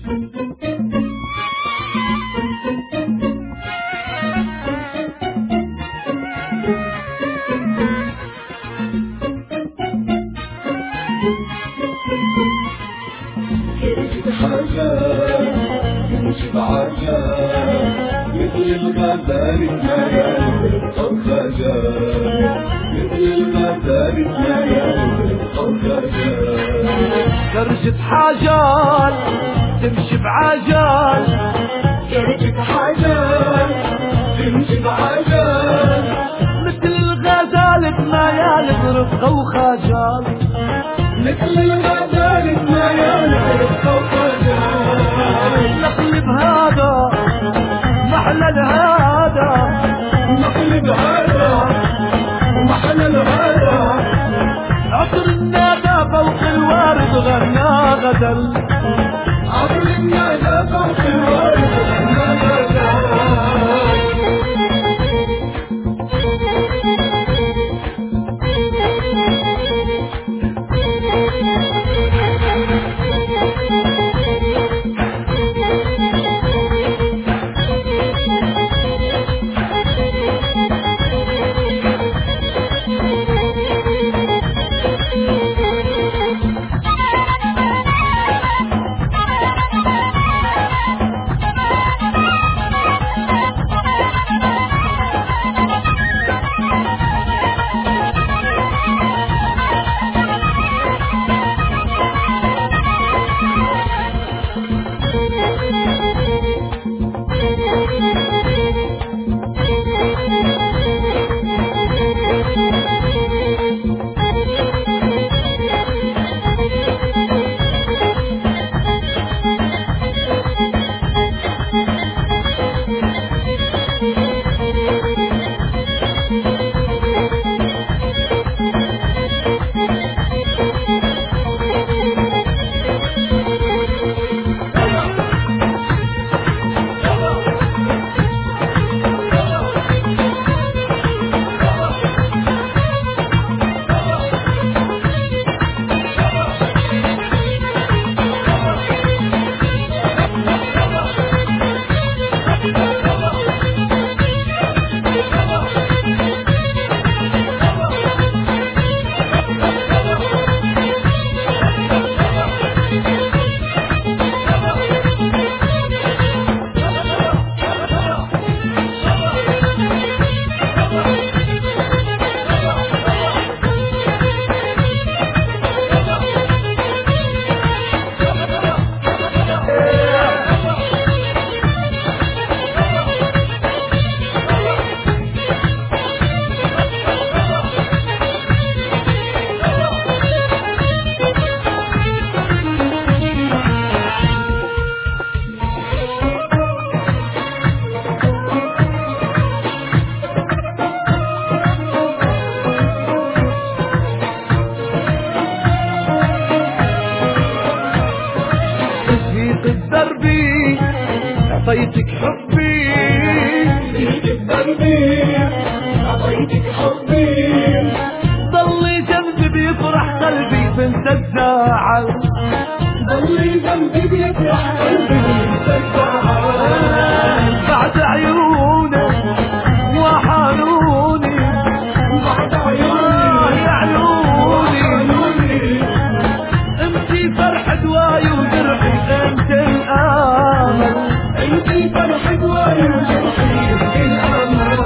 تمشي بعجال مثل الغزال الميال والخجال، مثل الغزال الميال والخجال. درجة حاجال تمشي بعجال، درجة حاجال تمشي بعجال، مثل الغزال بميال برفقة وخجال، مثل الغزال الميال برفقة وخجال. نقلب هذا محلل هذا، نقلب هذا ومحلل هذا، عطر النادى فوق الوارد غنى غزل، عطر النادى فوق الوارد غنى غزل. أعطيتك حبي فيك قلبي، أعطيتك حبي، ضلي جنبي بيفرح قلبي بنت الزعل، ضلي جنبي بيفرح قلبي بنت الزعل. بعد عيونك وحنوني، بعد عيوني يعلوني، انتي فرح دواي وجرحي انت الامل، انتي فرح دواي وجرحي انت الامل.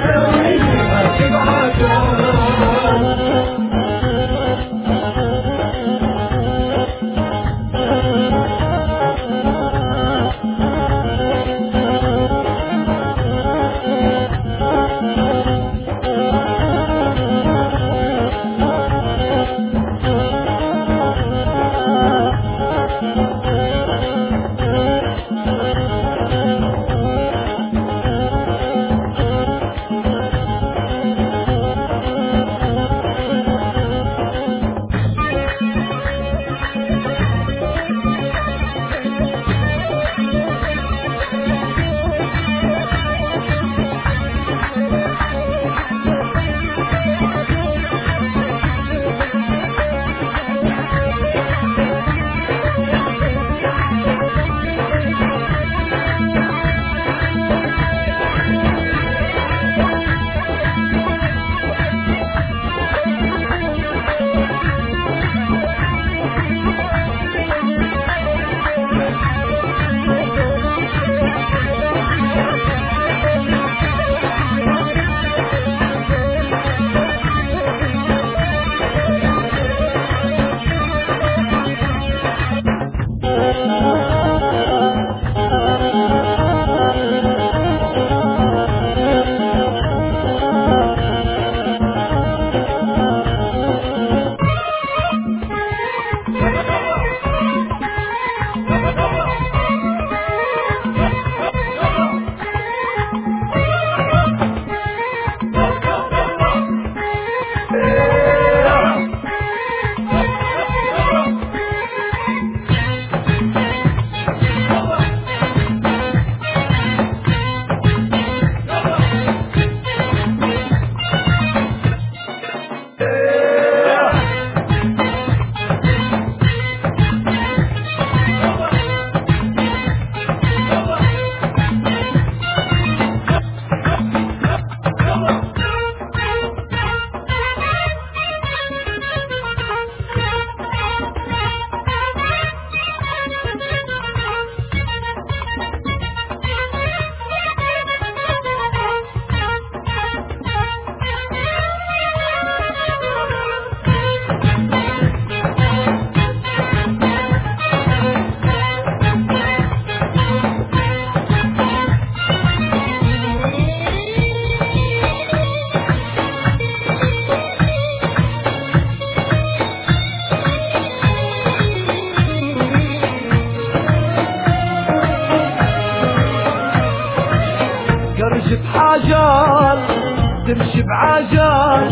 بحاجات تمشي بعجال،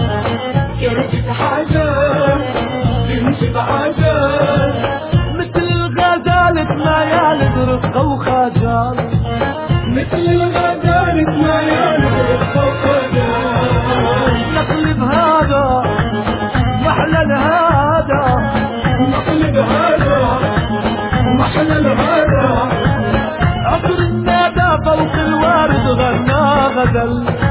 كرت بحاجات تمشي بعجال، مثل الغزالة ميال برفقة وخجال، مثل الغزالة ميال برفقة وخجال. نقلب هذا محلى الهذا، نقلب هذا محلى الهذا، عطر الندى فوق الورد غنى غزل.